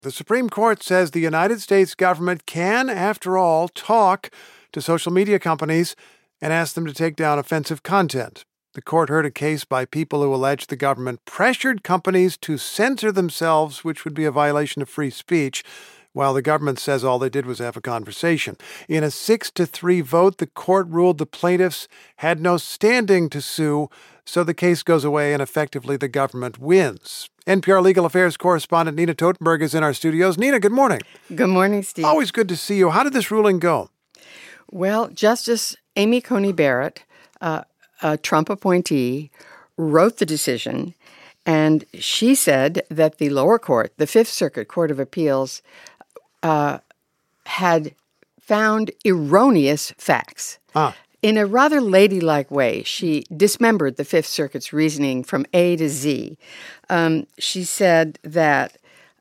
The Supreme Court says the United States government can, after all, talk to social media companies and ask them to take down offensive content. The court heard a case by people who allege the government pressured companies to censor themselves, which would be a violation of free speech, while the government says all they did was have a conversation. In a 6-3 vote, the court ruled the plaintiffs had no standing to sue, so the case goes away and effectively the government wins. NPR Legal Affairs correspondent Nina Totenberg is in our studios. Nina, good morning. Good morning, Steve. Always good to see you. How did this ruling go? Well, Justice Amy Coney Barrett, a Trump appointee, wrote the decision, and she said that the lower court, the Fifth Circuit Court of Appeals, had found erroneous facts. In a rather ladylike way, she dismembered the Fifth Circuit's reasoning from A to Z. She said that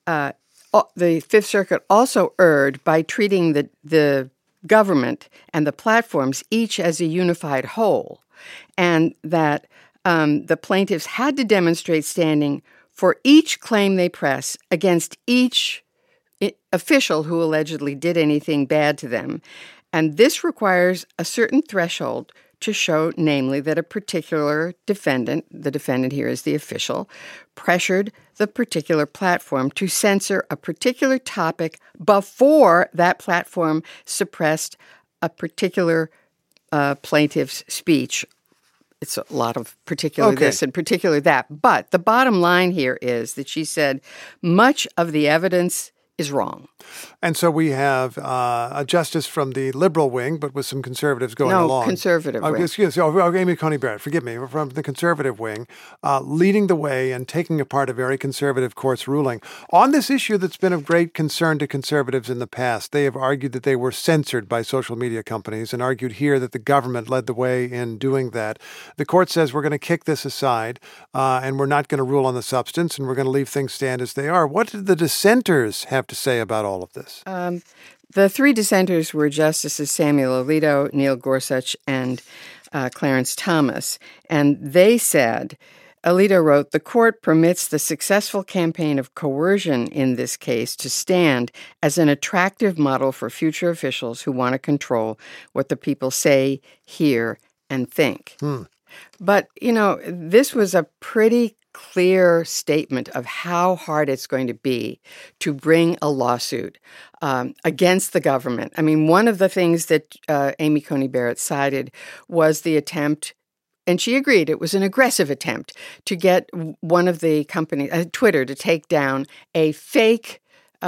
the Fifth Circuit also erred by treating the government and the platforms each as a unified whole, and that the plaintiffs had to demonstrate standing for each claim they press against each official who allegedly did anything bad to them. And this requires a certain threshold to show, namely, that a particular defendant, the defendant here is the official, pressured the particular platform to censor a particular topic before that platform suppressed a particular plaintiff's speech. It's a lot of particular this and particular that. But the bottom line here is that she said much of the evidence is wrong. And so we have a justice from the liberal wing, but with some conservatives going along. No, conservative wing. Excuse me, Amy Coney Barrett, forgive me, from the conservative wing, leading the way and taking apart a very conservative court's ruling. On this issue that's been of great concern to conservatives in the past, they have argued that they were censored by social media companies and argued here that the government led the way in doing that. The court says we're going to kick this aside and we're not going to rule on the substance and we're going to leave things stand as they are. What did the dissenters have to say about all of this? The three dissenters were Justices Samuel Alito, Neil Gorsuch, and Clarence Thomas. And they said, Alito wrote, the court permits the successful campaign of coercion in this case to stand as an attractive model for future officials who want to control what the people say, hear, and think. But, this was a pretty clear statement of how hard it's going to be to bring a lawsuit against the government. I mean, one of the things that Amy Coney Barrett cited was the attempt, and she agreed it was an aggressive attempt, to get one of the companies, Twitter, to take down a fake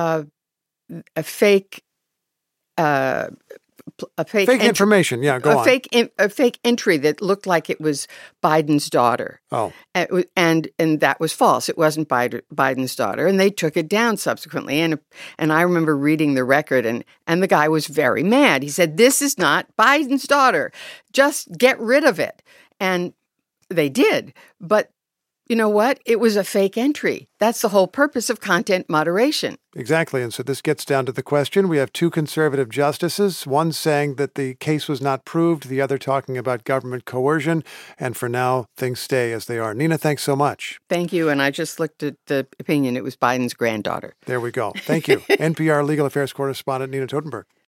information. Yeah, go on. A fake entry that looked like it was Biden's daughter. Oh, and that was false. It wasn't Biden's daughter, and they took it down subsequently. And I remember reading the record, and the guy was very mad. He said, "This is not Biden's daughter. Just get rid of it." And they did, but. You know what? It was a fake entry. That's the whole purpose of content moderation. Exactly. And so this gets down to the question. We have two conservative justices, one saying that the case was not proved, the other talking about government coercion. And for now, things stay as they are. Nina, thanks so much. Thank you. And I just looked at the opinion. It was Biden's granddaughter. There we go. Thank you. NPR Legal Affairs correspondent Nina Totenberg.